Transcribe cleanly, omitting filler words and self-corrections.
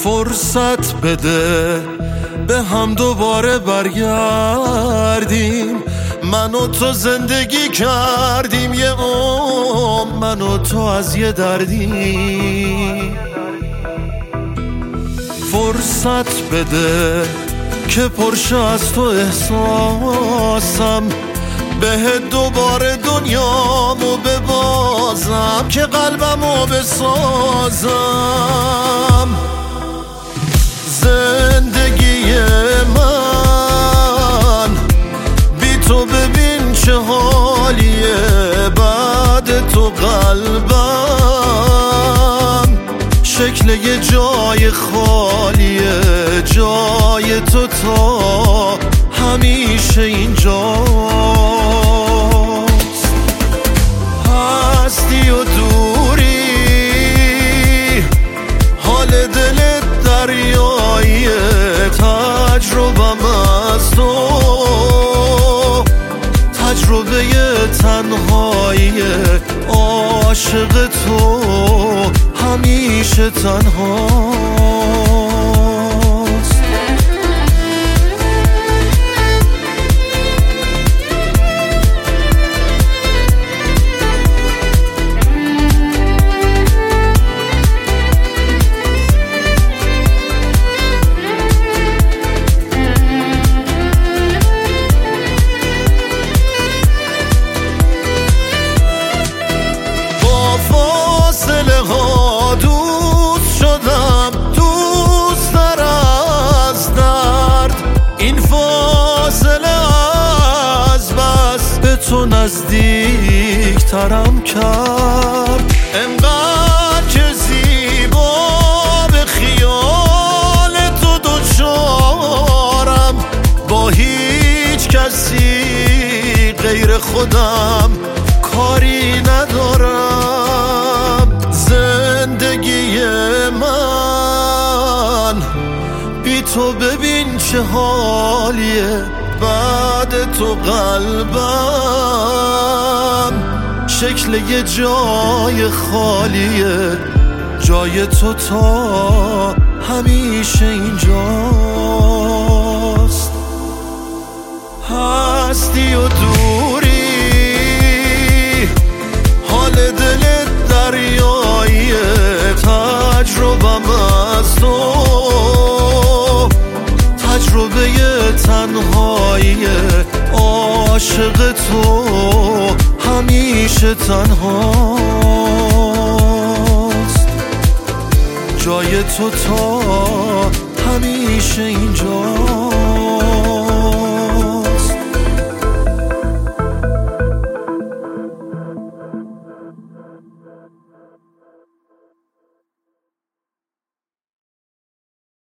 فرصت بده به هم دوباره برگردیم. من و تو زندگی کردیم یه عمر، من و تو از یه دردیم. فرصت بده که پرشه از تو احساسم، بهت دوباره دنیامو ببازم که قلبمو بسازم. زندگی من بی تو ببین چه حالیه، بعد تو قلبم شکل یه جای خالیه، جای تو تا همیشه اینجاست. هستی و دوری حال دلت دریاییه، تجربم از تو تجربه تنهاییه، عاشق تو همیشه تنهاست. دوست شدم دوست‌تر از درد، این فاصله از بس به تو نزدیک ترم کرد. انقدر که زیبا به خیال تو دوچارم، با هیچ کسی غیر خودم کاری ندارم. زندگی من بی تو ببین چه حالیه، بعد تو قلبم شکل یه جای خالیه، جای تو تا همیشه اینجاست. هستی و دوری حال دلت دریاییه، تجربم از تو تجربه تنهاییه، عاشق تو همیشه تنهاست. جای تو تا همیشه اینجاست.